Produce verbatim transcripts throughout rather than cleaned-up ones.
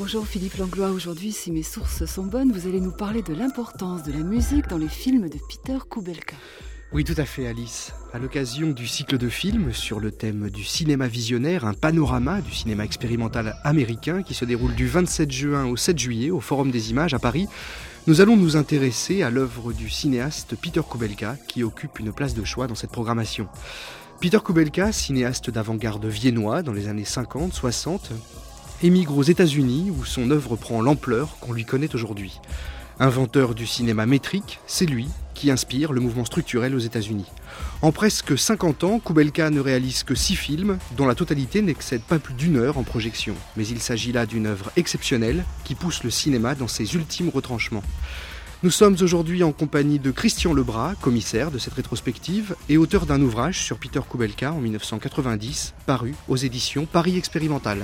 Bonjour Philippe Langlois, aujourd'hui, si mes sources sont bonnes, vous allez nous parler de l'importance de la musique dans les films de Peter Kubelka. Oui, tout à fait, Alice. À l'occasion du cycle de films sur le thème du cinéma visionnaire, un panorama du cinéma expérimental américain qui se déroule du vingt-sept juin au sept juillet au Forum des Images à Paris, nous allons nous intéresser à l'œuvre du cinéaste Peter Kubelka qui occupe une place de choix dans cette programmation. Peter Kubelka, cinéaste d'avant-garde viennois dans les années cinquante soixante, émigre aux États-Unis où son œuvre prend l'ampleur qu'on lui connaît aujourd'hui. Inventeur du cinéma métrique, c'est lui qui inspire le mouvement structurel aux États-Unis. En presque cinquante ans, Kubelka ne réalise que six films, dont la totalité n'excède pas plus d'une heure en projection. Mais il s'agit là d'une œuvre exceptionnelle qui pousse le cinéma dans ses ultimes retranchements. Nous sommes aujourd'hui en compagnie de Christian Lebras, commissaire de cette rétrospective et auteur d'un ouvrage sur Peter Kubelka en dix-neuf cent quatre-vingt-dix, paru aux éditions Paris Expérimental.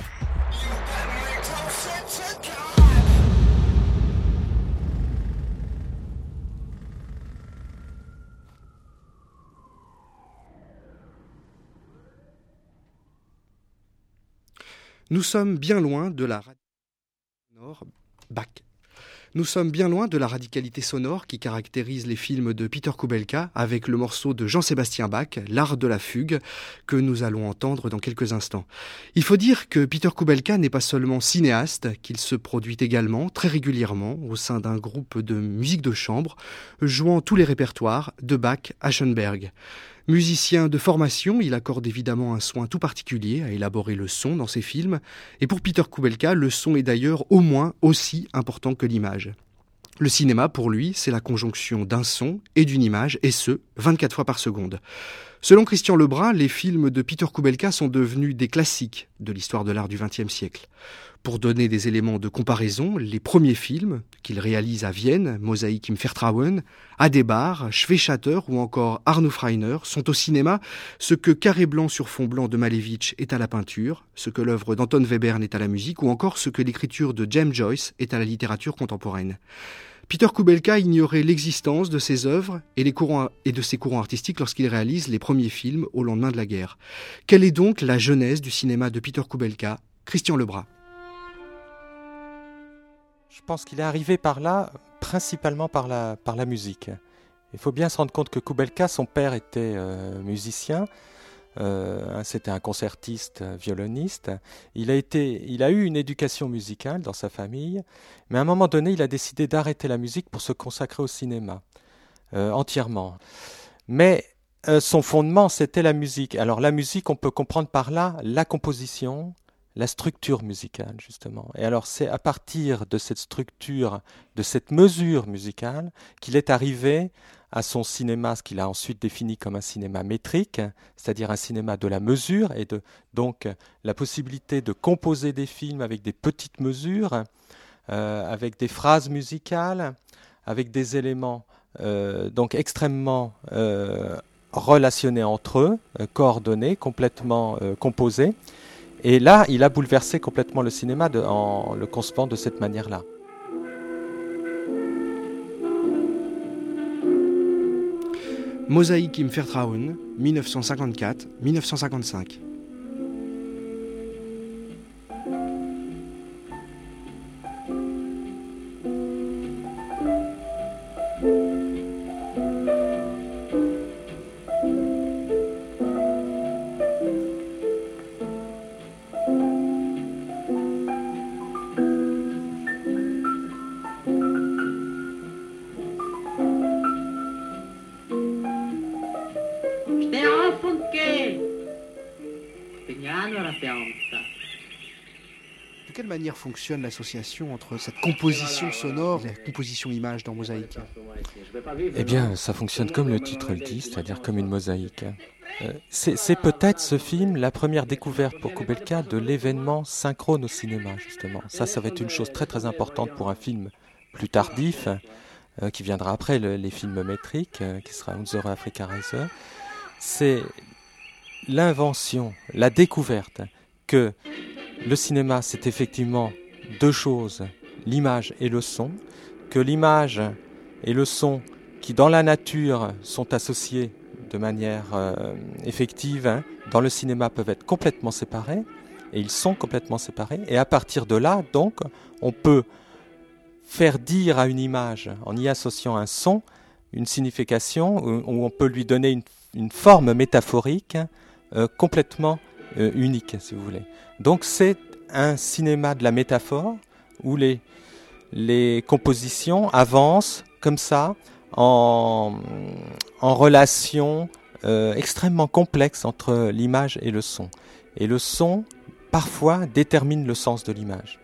Nous sommes bien loin de la sonore Bach. Nous sommes bien loin de la radicalité sonore qui caractérise les films de Peter Kubelka avec le morceau de Jean-Sébastien Bach, L'Art de la fugue, que nous allons entendre dans quelques instants. Il faut dire que Peter Kubelka n'est pas seulement cinéaste, qu'il se produit également très régulièrement au sein d'un groupe de musique de chambre, jouant tous les répertoires de Bach à Schoenberg. Musicien de formation, il accorde évidemment un soin tout particulier à élaborer le son dans ses films. Et pour Peter Kubelka, le son est d'ailleurs au moins aussi important que l'image. Le cinéma, pour lui, c'est la conjonction d'un son et d'une image, et ce, vingt-quatre fois par seconde. Selon Christian Lebras, les films de Peter Kubelka sont devenus des classiques de l'histoire de l'art du vingtième siècle. Pour donner des éléments de comparaison, les premiers films qu'il réalise à Vienne, Mosaik im Vertrauen, Adebar, Schwechater ou encore Arno Freiner sont au cinéma ce que Carré blanc sur fond blanc de Malevich est à la peinture, ce que l'œuvre d'Anton Webern est à la musique ou encore ce que l'écriture de James Joyce est à la littérature contemporaine. Peter Kubelka ignorait l'existence de ses œuvres et, les courants, et de ses courants artistiques lorsqu'il réalise les premiers films au lendemain de la guerre. Quelle est donc la genèse du cinéma de Peter Kubelka ? Christian Lebras. Je pense qu'il est arrivé par là, principalement par la, par la musique. Il faut bien se rendre compte que Kubelka, son père était euh, musicien, euh, c'était un concertiste, violoniste. Il a, été, il a eu une éducation musicale dans sa famille, mais à un moment donné, il a décidé d'arrêter la musique pour se consacrer au cinéma, euh, entièrement. Mais euh, son fondement, c'était la musique. Alors la musique, on peut comprendre par là la composition, la structure musicale, justement. Et alors, c'est à partir de cette structure, de cette mesure musicale, qu'il est arrivé à son cinéma, ce qu'il a ensuite défini comme un cinéma métrique, c'est-à-dire un cinéma de la mesure, et de, donc la possibilité de composer des films avec des petites mesures, euh, avec des phrases musicales, avec des éléments euh, donc extrêmement euh, relationnés entre eux, euh, coordonnés, complètement euh, composés. Et là, il a bouleversé complètement le cinéma de, en le concevant de cette manière-là. Mosaik im Vertrauen, dix-neuf cent cinquante-quatre à dix-neuf cent cinquante-cinq. De quelle manière fonctionne l'association entre cette composition sonore et la composition image dans Mosaik ? Eh bien, ça fonctionne comme le titre le dit, c'est-à-dire comme une mosaïque. Euh, c'est, c'est peut-être ce film la première découverte pour Kubelka de l'événement synchrone au cinéma, justement. Ça, ça va être une chose très très importante pour un film plus tardif, euh, qui viendra après le, les films métriques, euh, qui sera Unsere Afrika-Reise. C'est l'invention, la découverte que le cinéma, c'est effectivement deux choses, l'image et le son, que l'image et le son, qui dans la nature sont associés de manière euh, effective, hein, dans le cinéma peuvent être complètement séparés, et ils sont complètement séparés. Et à partir de là, donc, on peut faire dire à une image, en y associant un son, une signification, où on peut lui donner une, une forme métaphorique euh, complètement euh, unique, si vous voulez. Donc c'est un cinéma de la métaphore, où les, les compositions avancent comme ça, en, en relation euh, extrêmement complexe entre l'image et le son. Et le son, parfois, détermine le sens de l'image.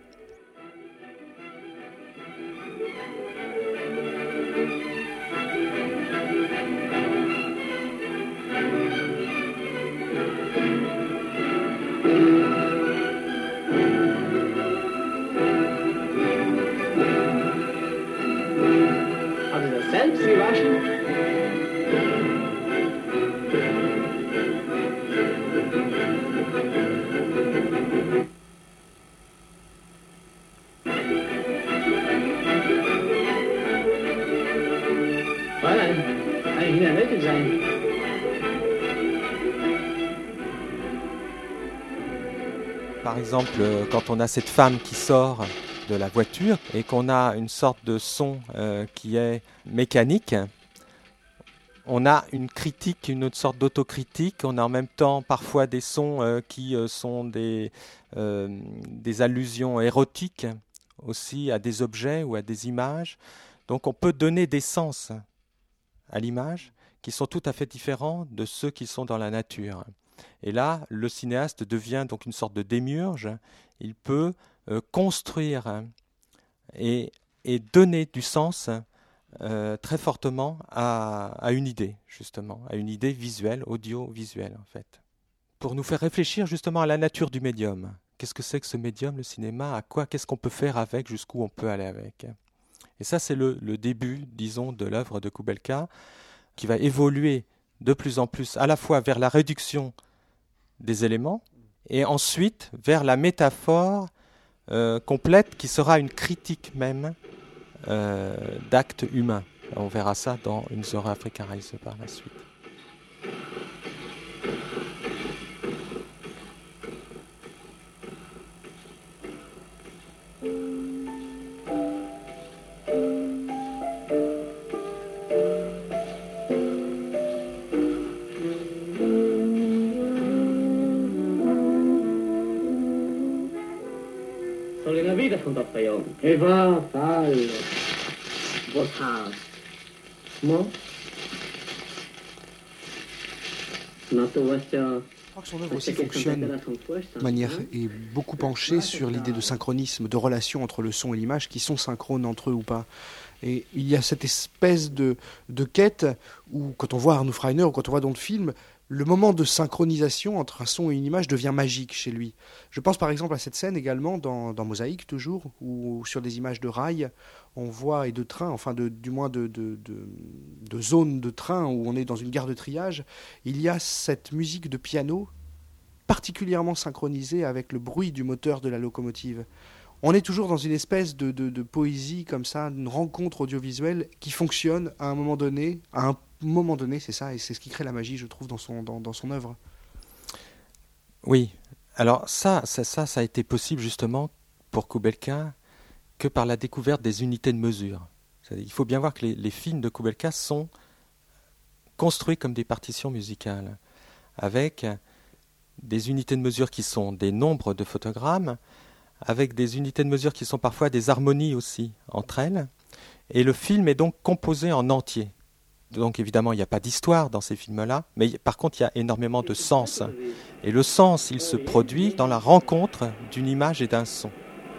Par exemple, quand on a cette femme qui sort de la voiture et qu'on a une sorte de son euh, qui est mécanique, on a une critique, une autre sorte d'autocritique. On a en même temps parfois des sons euh, qui euh, sont des, euh, des allusions érotiques aussi à des objets ou à des images. Donc on peut donner des sens à l'image qui sont tout à fait différents de ceux qui sont dans la nature. Et là, le cinéaste devient donc une sorte de démiurge. Il peut euh, construire et, et donner du sens euh, très fortement à, à une idée, justement, à une idée visuelle, audiovisuelle, en fait. Pour nous faire réfléchir justement à la nature du médium. Qu'est-ce que c'est que ce médium, le cinéma? À quoi? Qu'est-ce qu'on peut faire avec? Jusqu'où on peut aller avec? Et ça, c'est le, le début, disons, de l'œuvre de Koubelka, qui va évoluer de plus en plus à la fois vers la réduction des éléments et ensuite vers la métaphore euh, complète qui sera une critique même euh, d'actes humains. On verra ça dans Une Zora Afrikareise par la suite. Van dat vijand. Eva, Paul, Bothaar, Mo, Nato Wester. Je crois que son œuvre aussi fonctionne de manière est beaucoup penchée sur l'idée de synchronisme, de relation entre le son et l'image qui sont synchrones entre eux ou pas. Et il y a cette espèce de, de quête où, quand on voit Arnould Freiner ou quand on voit dans le film, le moment de synchronisation entre un son et une image devient magique chez lui. Je pense par exemple à cette scène également dans, dans Mosaïque toujours, où sur des images de rails, on voit, et de trains, enfin de, du moins de, de, de, de zones de train où on est dans une gare de triage, il y a cette musique de piano particulièrement synchronisée avec le bruit du moteur de la locomotive. On est toujours dans une espèce de, de, de poésie comme ça, une rencontre audiovisuelle qui fonctionne à un moment donné, à un moment donné, c'est ça, et c'est ce qui crée la magie, je trouve, dans son, dans, dans son œuvre. Oui, alors ça, ça, ça, ça a été possible justement pour Koubelka que par la découverte des unités de mesure. C'est-à-dire, il faut bien voir que les, les films de Koubelka sont construits comme des partitions musicales, avec des unités de mesure qui sont des nombres de photogrammes, avec des unités de mesure qui sont parfois des harmonies aussi entre elles. Et le film est donc composé en entier. Donc évidemment, il n'y a pas d'histoire dans ces films-là, mais par contre, il y a énormément de sens. Et le sens, il se produit dans la rencontre d'une image et d'un son.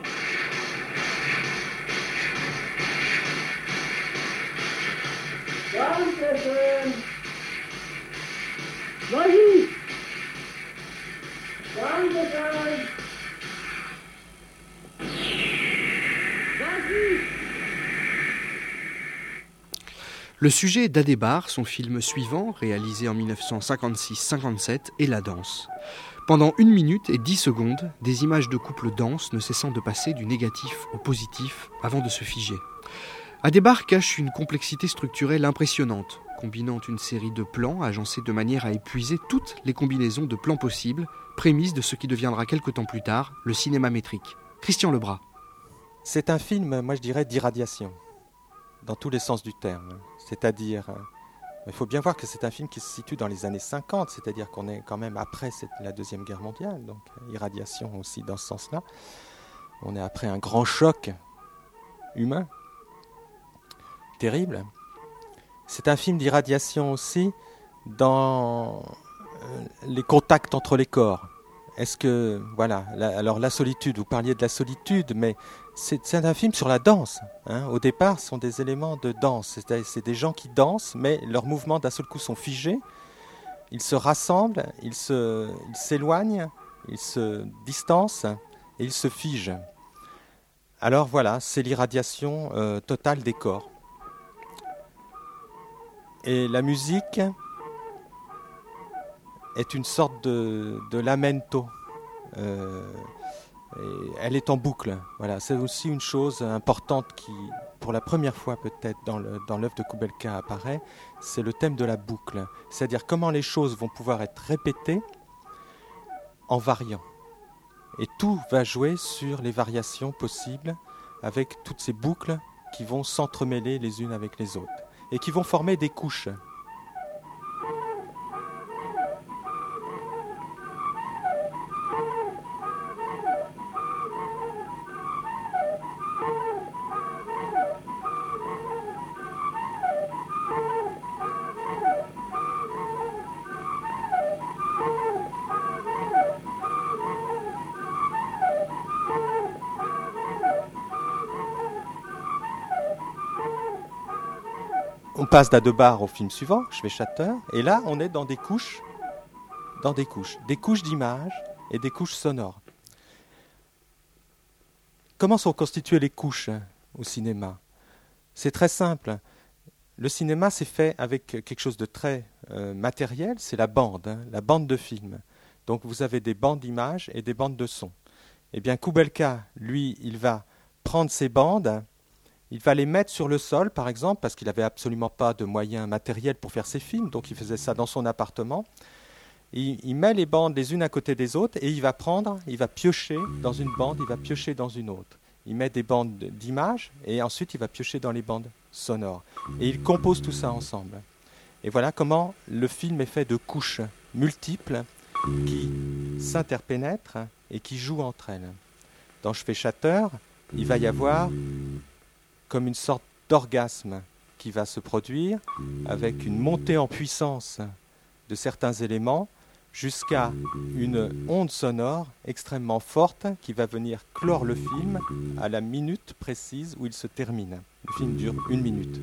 Le sujet d'Adébar, son film suivant, réalisé en dix-neuf cent cinquante-six cinquante-sept, est la danse. Pendant une minute et dix secondes, des images de couples dansent, ne cessant de passer du négatif au positif avant de se figer. Adébar cache une complexité structurelle impressionnante, combinant une série de plans agencés de manière à épuiser toutes les combinaisons de plans possibles, prémisse de ce qui deviendra quelque temps plus tard le cinéma métrique. Christian Lebras. C'est un film, moi je dirais, d'irradiation, dans tous les sens du terme. C'est-à-dire, il faut bien voir que c'est un film qui se situe dans les années cinquante, c'est-à-dire qu'on est quand même après la Deuxième Guerre mondiale, donc irradiation aussi dans ce sens-là. On est après un grand choc humain, terrible. C'est un film d'irradiation aussi dans les contacts entre les corps. Est-ce que, voilà, la, alors la solitude, vous parliez de la solitude, mais c'est, c'est un film sur la danse. Hein. Au départ, ce sont des éléments de danse. C'est, c'est des gens qui dansent, mais leurs mouvements d'un seul coup sont figés. Ils se rassemblent, ils, se, ils s'éloignent, ils se distancent et ils se figent. Alors voilà, c'est l'irradiation euh, totale des corps. Et la musique est une sorte de, de lamento. Euh, et elle est en boucle. Voilà, c'est aussi une chose importante qui, pour la première fois peut-être dans, le, dans l'œuvre de Koubelka apparaît, c'est le thème de la boucle. C'est-à-dire comment les choses vont pouvoir être répétées en variant. Et tout va jouer sur les variations possibles avec toutes ces boucles qui vont s'entremêler les unes avec les autres et qui vont former des couches. On passe d'Adebar au film suivant, Schwechater, et là on est dans des couches, dans des couches, des couches d'images et des couches sonores. Comment sont constituées les couches au cinéma ? C'est très simple. Le cinéma c'est fait avec quelque chose de très euh, matériel, c'est la bande, hein, la bande de film. Donc vous avez des bandes d'images et des bandes de son. Eh bien Koubelka, lui, il va prendre ces bandes. Il va les mettre sur le sol, par exemple, parce qu'il n'avait absolument pas de moyens matériels pour faire ses films, donc il faisait ça dans son appartement. Il, il met les bandes les unes à côté des autres et il va prendre, il va piocher dans une bande, il va piocher dans une autre. Il met des bandes d'images et ensuite il va piocher dans les bandes sonores. Et il compose tout ça ensemble. Et voilà comment le film est fait de couches multiples qui s'interpénètrent et qui jouent entre elles. Dans Schwechater, il va y avoir comme une sorte d'orgasme qui va se produire avec une montée en puissance de certains éléments jusqu'à une onde sonore extrêmement forte qui va venir clore le film à la minute précise où il se termine. Le film dure une minute.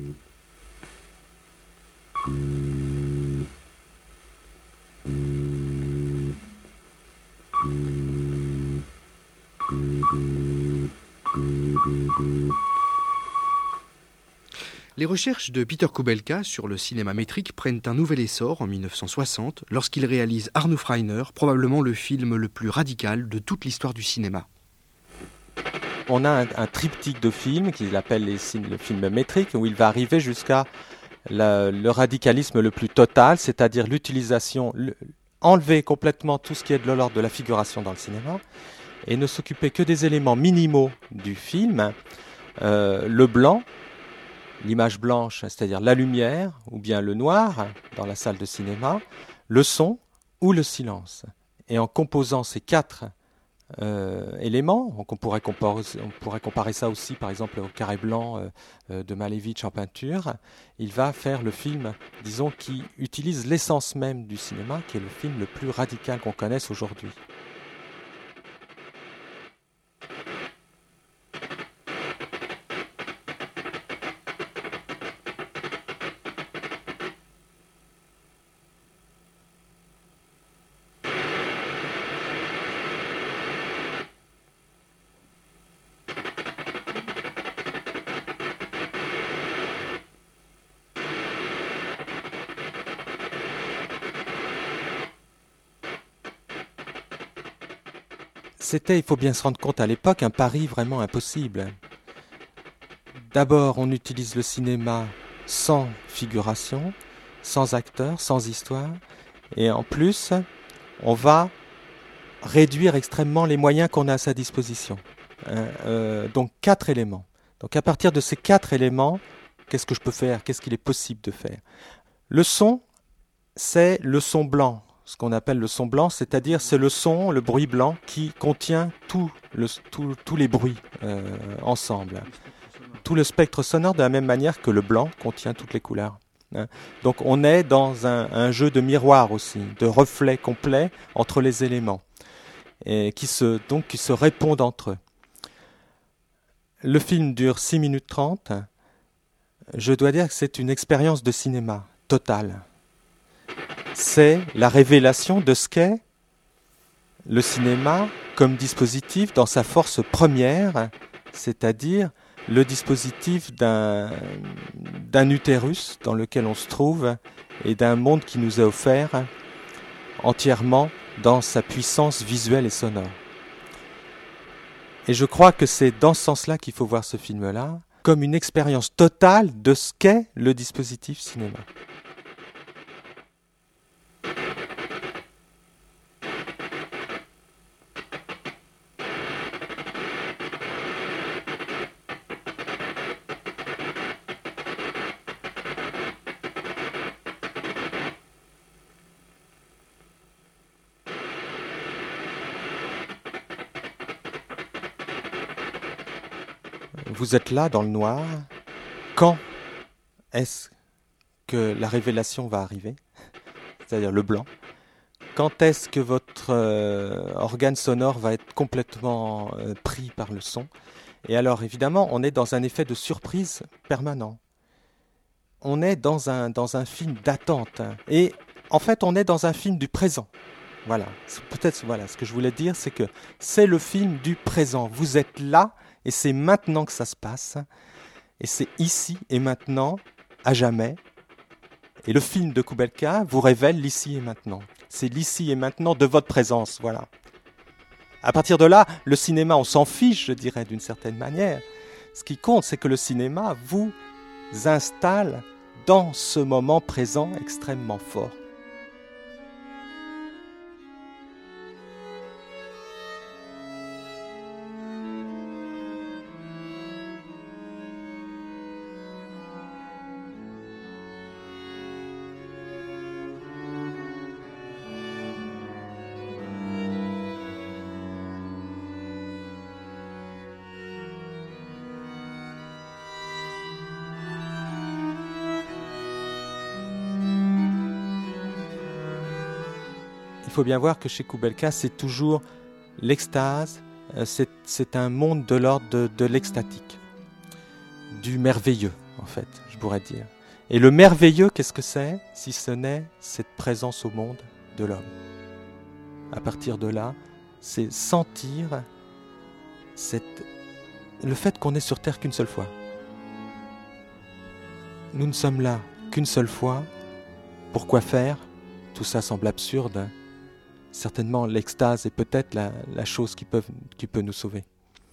Les recherches de Peter Koubelka sur le cinéma métrique prennent un nouvel essor en dix-neuf cent soixante lorsqu'il réalise Arno Freiner, probablement le film le plus radical de toute l'histoire du cinéma. On a un, un triptyque de films qu'il appelle les, le film métrique où il va arriver jusqu'à la, le radicalisme le plus total, c'est-à-dire l'utilisation, le, enlever complètement tout ce qui est de l'ordre de la figuration dans le cinéma et ne s'occuper que des éléments minimaux du film, euh, le blanc, l'image blanche, c'est-à-dire la lumière, ou bien le noir dans la salle de cinéma, le son ou le silence. Et en composant ces quatre euh, éléments, donc on, pourrait comparer, on pourrait comparer ça aussi par exemple au carré blanc euh, de Malevich en peinture, il va faire le film, disons, qui utilise l'essence même du cinéma, qui est le film le plus radical qu'on connaisse aujourd'hui. C'était, il faut bien se rendre compte à l'époque, un pari vraiment impossible. D'abord, on utilise le cinéma sans figuration, sans acteurs, sans histoire. Et en plus, on va réduire extrêmement les moyens qu'on a à sa disposition. Euh, euh, donc quatre éléments. Donc à partir de ces quatre éléments, qu'est-ce que je peux faire? Qu'est-ce qu'il est possible de faire? Le son, c'est le son blanc. Ce qu'on appelle le son blanc, c'est-à-dire c'est le son, le bruit blanc qui contient tout le, tout, tous les bruits euh, ensemble. Tout le spectre sonore de la même manière que le blanc contient toutes les couleurs. Hein. Donc on est dans un, un jeu de miroir aussi, de reflets complets entre les éléments, et qui se, donc, qui se répondent entre eux. Le film dure six minutes trente. Je dois dire que c'est une expérience de cinéma totale. C'est la révélation de ce qu'est le cinéma comme dispositif dans sa force première, c'est-à-dire le dispositif d'un, d'un utérus dans lequel on se trouve et d'un monde qui nous est offert entièrement dans sa puissance visuelle et sonore. Et je crois que c'est dans ce sens-là qu'il faut voir ce film-là, comme une expérience totale de ce qu'est le dispositif cinéma. Vous êtes là dans le noir. Quand est-ce que la révélation va arriver? C'est-à-dire le blanc. Quand est-ce que votre euh, organe sonore va être complètement euh, pris par le son? Et alors évidemment, on est dans un effet de surprise permanent. On est dans un, dans un film d'attente. Et en fait, on est dans un film du présent. Voilà. C'est peut-être voilà, ce que je voulais dire, c'est que c'est le film du présent. Vous êtes là. Et c'est maintenant que ça se passe, et c'est ici et maintenant, à jamais. Et le film de Koubelka vous révèle l'ici et maintenant. C'est l'ici et maintenant de votre présence, voilà. À partir de là, le cinéma, on s'en fiche, je dirais, d'une certaine manière. Ce qui compte, c'est que le cinéma vous installe dans ce moment présent extrêmement fort. Il faut bien voir que chez Koubelka, c'est toujours l'extase, c'est, c'est un monde de l'ordre de, de l'extatique, du merveilleux, en fait, je pourrais dire. Et le merveilleux, qu'est-ce que c'est, si ce n'est cette présence au monde de l'homme? À partir de là, c'est sentir cette, le fait qu'on est sur Terre qu'une seule fois. Nous ne sommes là qu'une seule fois. Pourquoi faire? Tout ça semble absurde. Certainement, l'extase est peut-être la, la chose qui peut, qui peut nous sauver.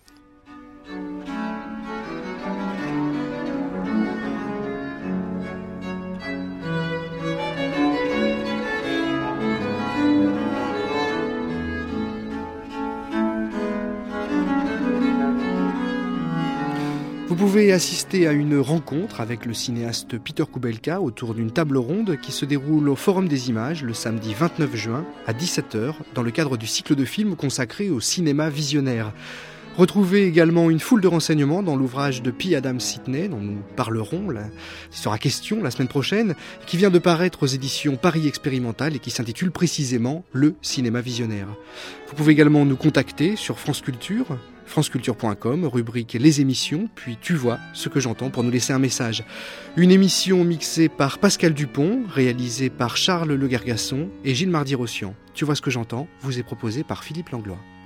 Vous pouvez assister à une rencontre avec le cinéaste Peter Koubelka autour d'une table ronde qui se déroule au Forum des Images le samedi vingt-neuf juin à dix-sept heures dans le cadre du cycle de films consacré au cinéma visionnaire. Retrouvez également une foule de renseignements dans l'ouvrage de P. Adams Sidney dont nous parlerons, là, il sera question la semaine prochaine, qui vient de paraître aux éditions Paris Expérimental et qui s'intitule précisément « Le cinéma visionnaire ». Vous pouvez également nous contacter sur France Culture, franceculture point com, rubrique Les émissions, puis Tu vois ce que j'entends pour nous laisser un message. Une émission mixée par Pascal Dupont, réalisée par Charles Le Gargasson et Gilles Mardy-Rossian. Tu vois ce que j'entends, vous est proposé par Philippe Langlois.